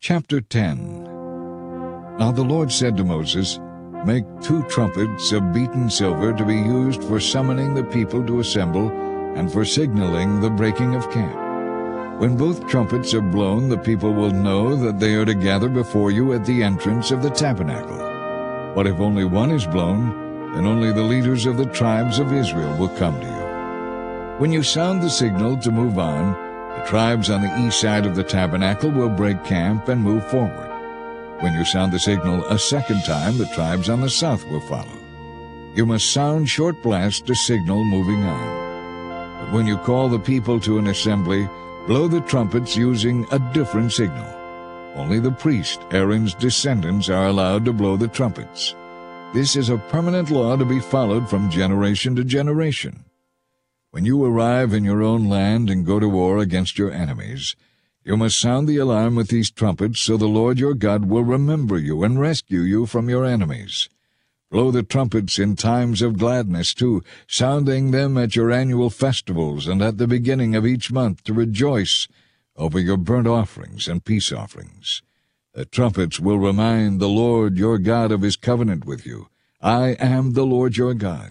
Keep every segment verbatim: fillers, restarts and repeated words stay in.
Chapter ten. Now the Lord said to Moses, Make two trumpets of beaten silver to be used for summoning the people to assemble and for signaling the breaking of camp. When both trumpets are blown, the people will know that they are to gather before you at the entrance of the tabernacle. But if only one is blown, then only the leaders of the tribes of Israel will come to you. When you sound the signal to move on, the tribes on the east side of the tabernacle will break camp and move forward. When you sound the signal a second time, the tribes on the south will follow. You must sound short blasts to signal moving on. But when you call the people to an assembly, blow the trumpets using a different signal. Only the priest, Aaron's descendants, are allowed to blow the trumpets. This is a permanent law to be followed from generation to generation. When you arrive in your own land and go to war against your enemies, you must sound the alarm with these trumpets so the Lord your God will remember you and rescue you from your enemies. Blow the trumpets in times of gladness, too, sounding them at your annual festivals and at the beginning of each month to rejoice over your burnt offerings and peace offerings. The trumpets will remind the Lord your God of his covenant with you. I am the Lord your God.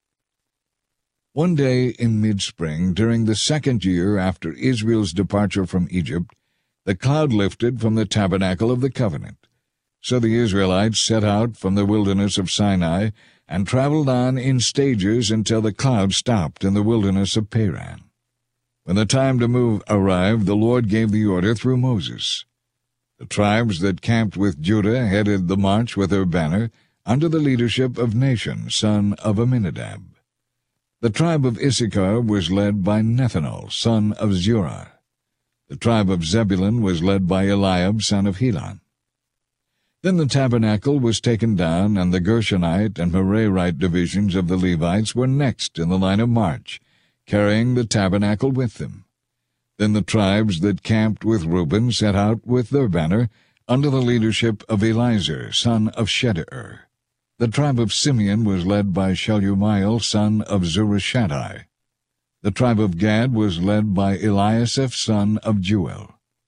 One day in mid-spring, during the second year after Israel's departure from Egypt, the cloud lifted from the tabernacle of the covenant. So the Israelites set out from the wilderness of Sinai and traveled on in stages until the cloud stopped in the wilderness of Paran. When the time to move arrived, the Lord gave the order through Moses. The tribes that camped with Judah headed the march with their banner under the leadership of Nahshon, son of Amminadab. The tribe of Issachar was led by Nethanel, son of Zurah. The tribe of Zebulun was led by Eliab, son of Helon. Then the tabernacle was taken down, and the Gershonite and Merarite divisions of the Levites were next in the line of march, carrying the tabernacle with them. Then the tribes that camped with Reuben set out with their banner under the leadership of Elizur, son of Shedeur. The tribe of Simeon was led by Shelumiel, son of Zurishaddai. The tribe of Gad was led by Eliasaph, son of Jeuel.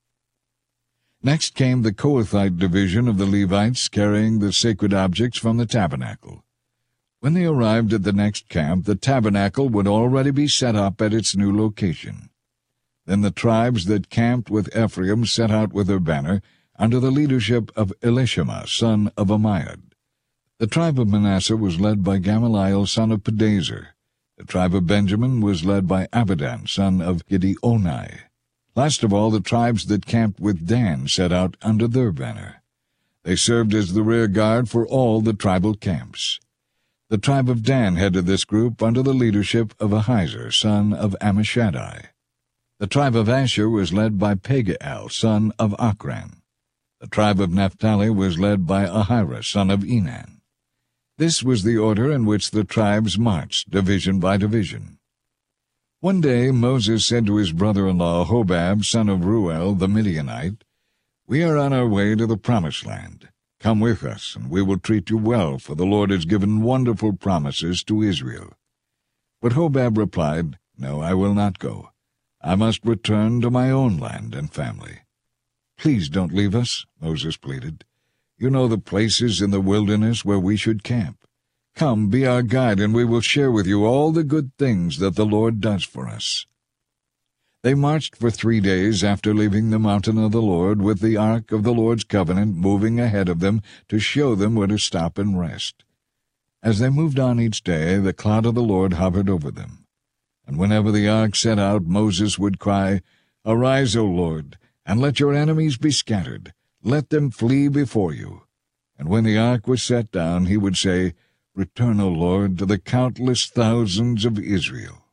Next came the Kohathite division of the Levites carrying the sacred objects from the tabernacle. When they arrived at the next camp, the tabernacle would already be set up at its new location. Then the tribes that camped with Ephraim set out with their banner under the leadership of Elishama, son of Ammiad. The tribe of Manasseh was led by Gamaliel, son of Pedazur. The tribe of Benjamin was led by Abidan, son of Gideoni. Last of all, the tribes that camped with Dan set out under their banner. They served as the rear guard for all the tribal camps. The tribe of Dan headed this group under the leadership of Ahiezer, son of Ammishaddai. The tribe of Asher was led by Pagiel, son of Achran. The tribe of Naphtali was led by Ahira, son of Enan. This was the order in which the tribes marched, division by division. One day Moses said to his brother-in-law Hobab, son of Ruel, the Midianite, We are on our way to the promised land. Come with us, and we will treat you well, for the Lord has given wonderful promises to Israel. But Hobab replied, No, I will not go. I must return to my own land and family. Please don't leave us, Moses pleaded. You know the places in the wilderness where we should camp. Come, be our guide, and we will share with you all the good things that the Lord does for us. They marched for three days after leaving the mountain of the Lord, with the ark of the Lord's covenant moving ahead of them to show them where to stop and rest. As they moved on each day, the cloud of the Lord hovered over them. And whenever the ark set out, Moses would cry, Arise, O Lord, and let your enemies be scattered. Let them flee before you. And when the ark was set down, he would say, Return, O Lord, to the countless thousands of Israel.